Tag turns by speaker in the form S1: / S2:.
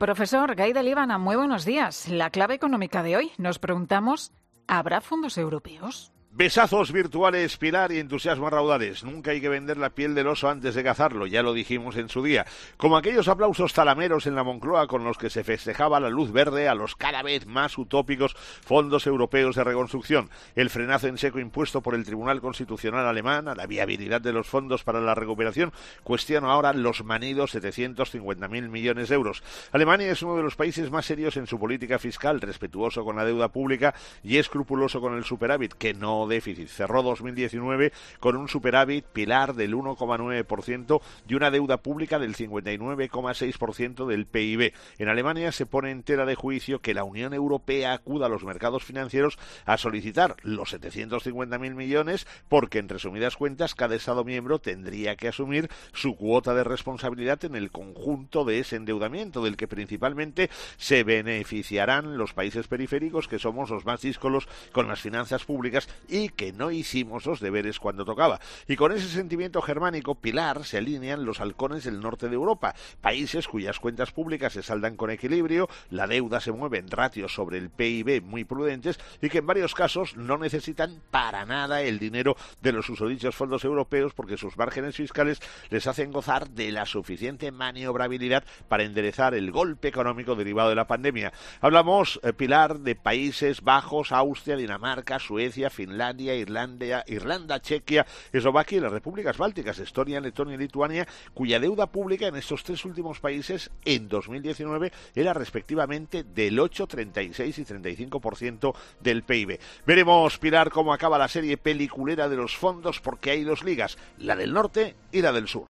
S1: Profesor Gaida Líbana, muy buenos días. La clave económica de hoy, nos preguntamos, ¿habrá fondos europeos?
S2: Besazos virtuales, Pilar, y entusiasmo a raudales. Nunca hay que vender la piel del oso antes de cazarlo, ya lo dijimos en su día. Como aquellos aplausos talameros en la Moncloa con los que se festejaba la luz verde a los cada vez más utópicos fondos europeos de reconstrucción. El frenazo en seco impuesto por el Tribunal Constitucional alemán a la viabilidad de los fondos para la recuperación cuestiona ahora los manidos 750.000 millones de euros. Alemania es uno de los países más serios en su política fiscal, respetuoso con la deuda pública y escrupuloso con el superávit, que no déficit. Cerró 2019 con un superávit, Pilar, del 1,9% y una deuda pública del 59,6% del PIB. En Alemania se pone en tela de juicio que la Unión Europea acuda a los mercados financieros a solicitar los 750.000 millones porque, en resumidas cuentas, cada Estado miembro tendría que asumir su cuota de responsabilidad en el conjunto de ese endeudamiento, del que principalmente se beneficiarán los países periféricos, que somos los más díscolos con las finanzas públicas y que no hicimos los deberes cuando tocaba. Y con ese sentimiento germánico, Pilar, se alinean los halcones del norte de Europa, países cuyas cuentas públicas se saldan con equilibrio, la deuda se mueve en ratios sobre el PIB muy prudentes y que en varios casos no necesitan para nada el dinero de los susodichos fondos europeos porque sus márgenes fiscales les hacen gozar de la suficiente maniobrabilidad para enderezar el golpe económico derivado de la pandemia. Hablamos, Pilar, de Países Bajos, Austria, Dinamarca, Suecia, Finlandia, Irlanda, Chequia, Eslovaquia y las repúblicas bálticas, Estonia, Letonia y Lituania, cuya deuda pública en estos tres últimos países en 2019 era respectivamente del 8, 36 y 35% del PIB. Veremos, Pilar, cómo acaba la serie peliculera de los fondos, porque hay dos ligas, la del norte y la del sur.